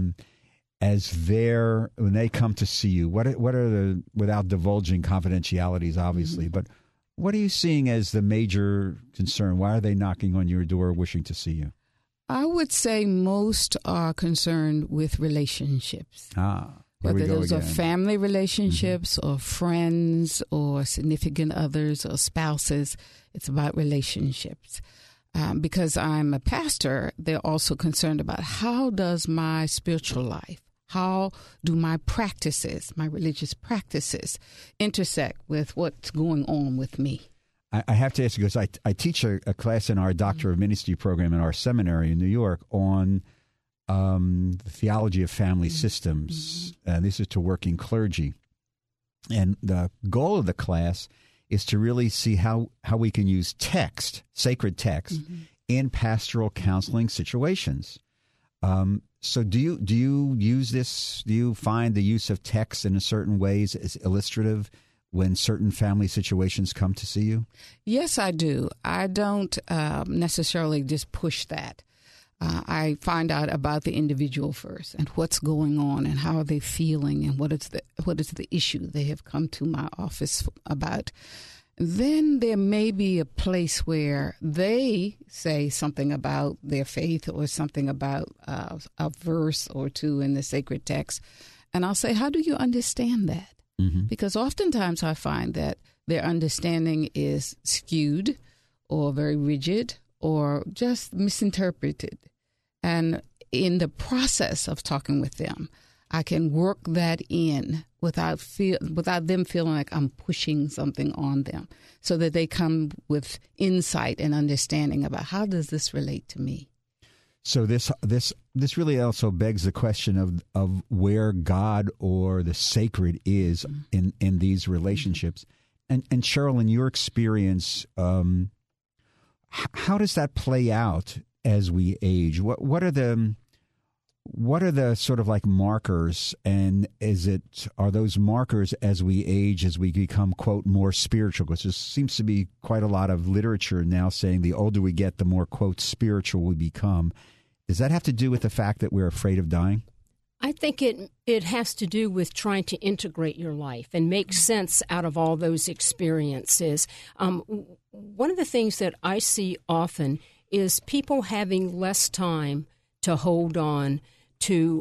Speaker 2: as when they come to see you? What are the, without divulging confidentialities, obviously, but what are you seeing as the major concern? Why are they knocking on your door, wishing to see you?
Speaker 5: I would say most are concerned with relationships.
Speaker 2: Whether
Speaker 5: those are family relationships or friends or significant others or spouses, it's about relationships. Because I'm a pastor, they're also concerned about how does my spiritual life, how do my practices, my religious practices, intersect with what's going on with me?
Speaker 2: I have to ask you, because I teach a class in our Doctor of Ministry program in our seminary in New York on the theology of family systems. This is to working clergy. And the goal of the class is to really see how we can use text, sacred text, in pastoral counseling situations. So do you use this? Do you find the use of text in a certain ways as illustrative when certain family situations come to see you?
Speaker 5: Yes, I do. I don't necessarily just push that. I find out about the individual first and what's going on and how are they feeling and what is the issue they have come to my office about. Then there may be a place where they say something about their faith or something about a verse or two in the sacred text. And I'll say, how do you understand that? Because oftentimes I find that their understanding is skewed or very rigid or just misinterpreted. And in the process of talking with them, I can work that in without them feeling like I'm pushing something on them, so that they come with insight and understanding about how does this relate to me.
Speaker 2: So this really also begs the question of where God or the sacred is in these relationships. And Cheryl, in your experience, how does that play out as we age? What are the sort of like markers, and are those markers as we age, as we become, quote, more spiritual? Because there seems to be quite a lot of literature now saying the older we get, the more, quote, spiritual we become. Does that have to do with the fact that we're afraid of dying?
Speaker 6: I think it has to do with trying to integrate your life and make sense out of all those experiences. One of the things that I see often is people having less time to hold on to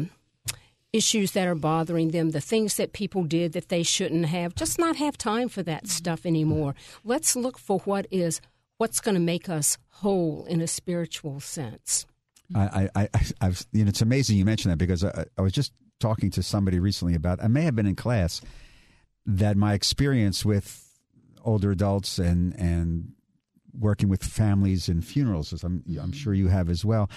Speaker 6: issues that are bothering them, the things that people did that they shouldn't have, just not have time for that stuff anymore. Let's look for what's going to make us whole in a spiritual sense.
Speaker 2: I've it's amazing you mentioned that, because I was just talking to somebody recently about, I may have been in class, that my experience with older adults and working with families and funerals, as I'm sure you have as well,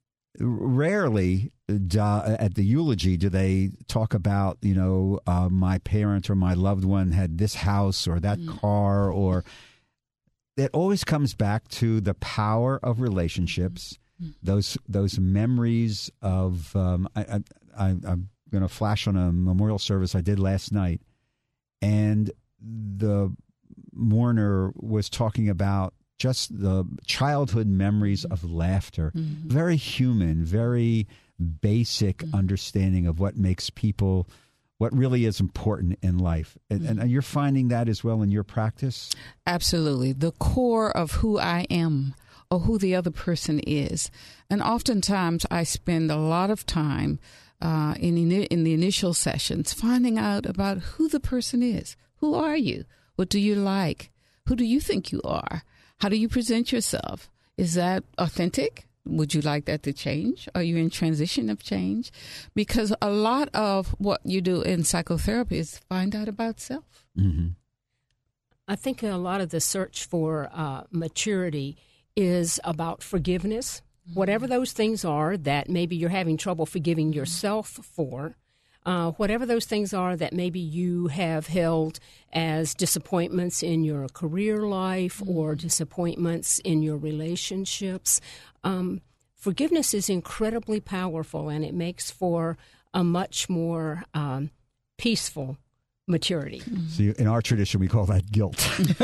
Speaker 2: rarely at the eulogy do they talk about, my parent or my loved one had this house or that car, or it always comes back to the power of relationships. Those memories of I'm going to flash on a memorial service I did last night, and the mourner was talking about just the childhood memories of laughter, very human, very basic understanding of what makes people, what really is important in life. And you're finding that as well in your practice? Absolutely.
Speaker 5: The core of who I am, or who the other person is. And oftentimes I spend a lot of time in the initial sessions finding out about who the person is. Who are you? What do you like? Who do you think you are? How do you present yourself? Is that authentic? Would you like that to change? Are you in transition of change? Because a lot of what you do in psychotherapy is find out about self.
Speaker 2: Mm-hmm.
Speaker 6: I think a lot of the search for maturity is about forgiveness, whatever those things are that maybe you're having trouble forgiving yourself for, whatever those things are that maybe you have held as disappointments in your career life or disappointments in your relationships. Forgiveness is incredibly powerful, and it makes for a much more peaceful maturity.
Speaker 2: See, in our tradition, we call that guilt.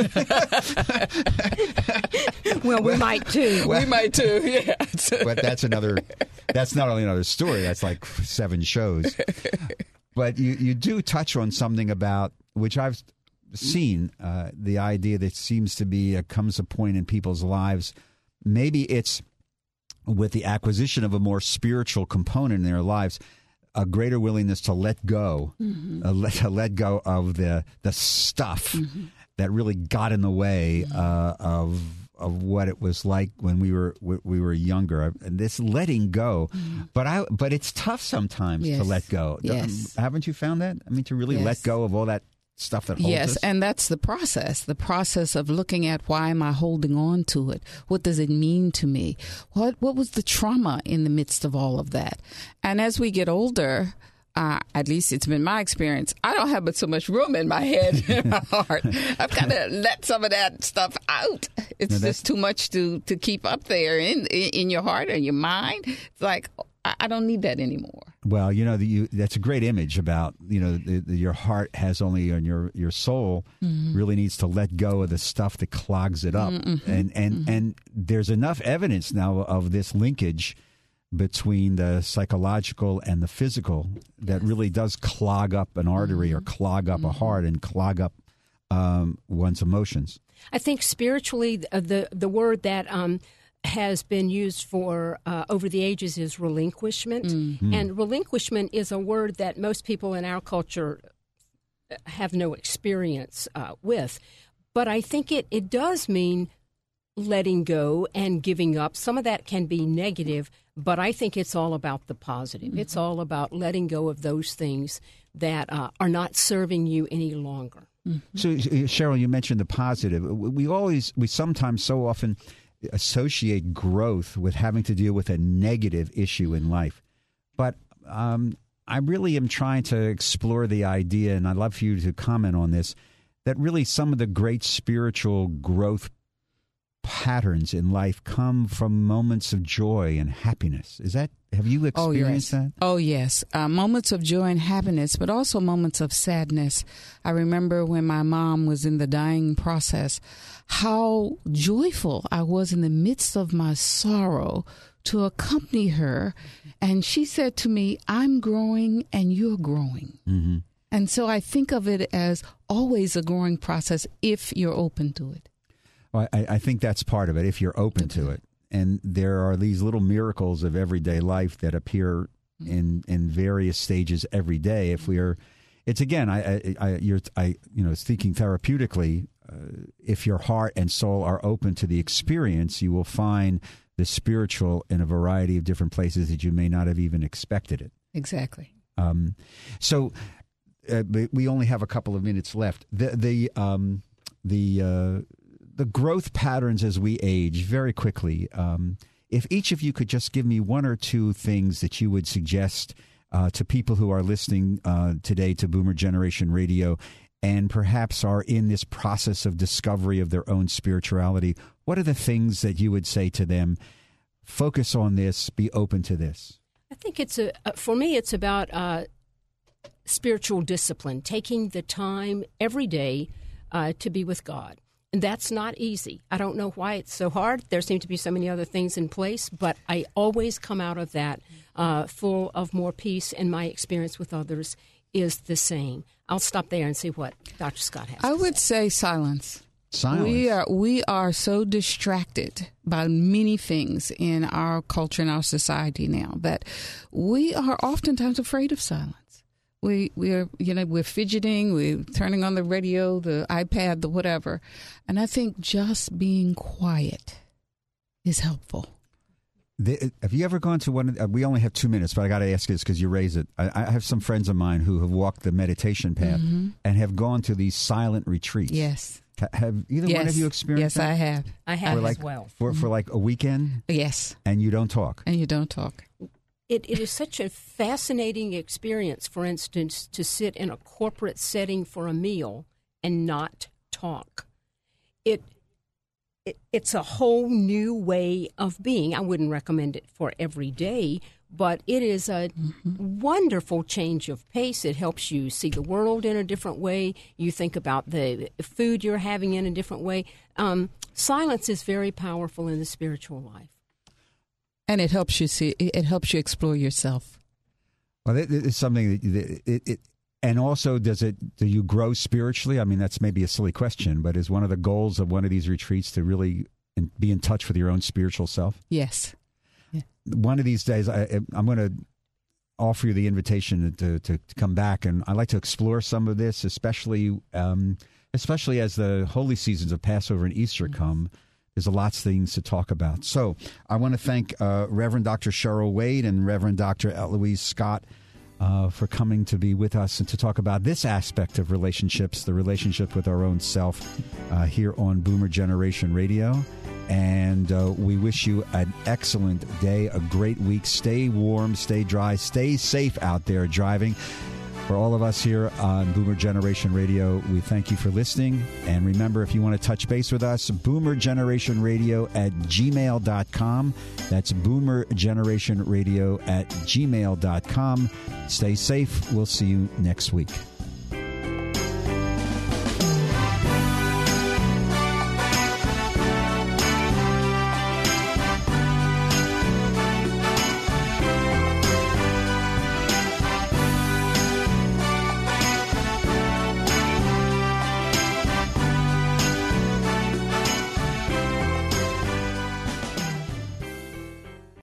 Speaker 6: Well, we might too.
Speaker 5: We might too, yeah.
Speaker 2: But that's not only another story, that's like 7 shows. But you do touch on something about, which I've seen, the idea that seems to be, comes a point in people's lives, maybe it's with the acquisition of a more spiritual component in their lives, a greater willingness to let go, to let go of the stuff that really got in the way of what it was like when we were younger, and this letting go. But it's tough sometimes to let go.
Speaker 5: Yes.
Speaker 2: Haven't you found that? I mean, to really let go of all that stuff that holds us?
Speaker 5: Yes, and that's the process of looking at, why am I holding on to it? What does it mean to me? What was the trauma in the midst of all of that? And as we get older, at least it's been my experience, I don't have but so much room in my head and my heart. I've got to let some of that stuff out. It's just too much to keep up there in your heart and your mind. It's like, I don't need that anymore.
Speaker 2: Well, that's a great image about, your heart has only, and your soul really needs to let go of the stuff that clogs it up. And there's enough evidence now of this linkage between the psychological and the physical that really does clog up an artery or clog up a heart and clog up one's emotions.
Speaker 6: I think spiritually, the word that has been used for over the ages is relinquishment. And relinquishment is a word that most people in our culture have no experience with. But I think it does mean letting go and giving up. Some of that can be negative, but I think it's all about the positive. It's all about letting go of those things that are not serving you any longer.
Speaker 2: So, Cheryl, you mentioned the positive. We sometimes so often associate growth with having to deal with a negative issue in life. But I really am trying to explore the idea, and I'd love for you to comment on this, that really some of the great spiritual growth patterns in life come from moments of joy and happiness. Have you experienced that?
Speaker 5: Oh, yes. Moments of joy and happiness, but also moments of sadness. I remember when my mom was in the dying process, how joyful I was in the midst of my sorrow to accompany her. And she said to me, I'm growing and you're growing. Mm-hmm. And so I think of it as always a growing process if you're open to it.
Speaker 2: Well, I think that's part of it, if you're open to it. And there are these little miracles of everyday life that appear in various stages every day. If we are, it's again, speaking therapeutically, if your heart and soul are open to the experience, you will find the spiritual in a variety of different places that you may not have even expected it.
Speaker 5: Exactly.
Speaker 2: So we only have a couple of minutes left. The growth patterns as we age, very quickly, if each of you could just give me one or two things that you would suggest to people who are listening today to Boomer Generation Radio and perhaps are in this process of discovery of their own spirituality, what are the things that you would say to them? Focus on this, be open to this.
Speaker 6: I think for me, it's about spiritual discipline, taking the time every day to be with God. And that's not easy. I don't know why it's so hard. There seem to be so many other things in place, but I always come out of that full of more peace, and my experience with others is the same. I'll stop there and see what Dr. Scott has to say.
Speaker 5: I would say silence.
Speaker 2: Silence.
Speaker 5: We are so distracted by many things in our culture and our society now that we are oftentimes afraid of silence. We're fidgeting, we're turning on the radio, the iPad, the whatever. And I think just being quiet is helpful.
Speaker 2: Have you ever gone to one? We only have 2 minutes, but I got to ask this because you raise it. I have some friends of mine who have walked the meditation path and have gone to these silent retreats.
Speaker 5: Yes.
Speaker 2: Have either one of you experienced that?
Speaker 5: Yes, I have.
Speaker 6: I have as well.
Speaker 2: For like a weekend?
Speaker 5: Yes.
Speaker 2: And you don't talk?
Speaker 5: And you don't talk.
Speaker 6: It is such a fascinating experience, for instance, to sit in a corporate setting for a meal and not talk. It's a whole new way of being. I wouldn't recommend it for every day, but it is a wonderful change of pace. It helps you see the world in a different way. You think about the food you're having in a different way. Silence is very powerful in the spiritual life.
Speaker 5: And it helps you it helps you explore yourself.
Speaker 2: Well, it's something that and also do you grow spiritually? I mean, that's maybe a silly question, but is one of the goals of one of these retreats to really be in touch with your own spiritual self?
Speaker 5: Yes. Yeah.
Speaker 2: One of these days, I'm going to offer you the invitation to come back, and I'd like to explore some of this, especially as the holy seasons of Passover and Easter come. There's lots of things to talk about. So I want to thank Reverend Dr. Cheryl Wade and Reverend Dr. Eloise Scott for coming to be with us and to talk about this aspect of relationships, the relationship with our own self here on Boomer Generation Radio. And we wish you an excellent day, a great week. Stay warm, stay dry, stay safe out there driving. For all of us here on Boomer Generation Radio, we thank you for listening. And remember, if you want to touch base with us, boomergenerationradio@gmail.com. That's boomergenerationradio@gmail.com. Stay safe. We'll see you next week.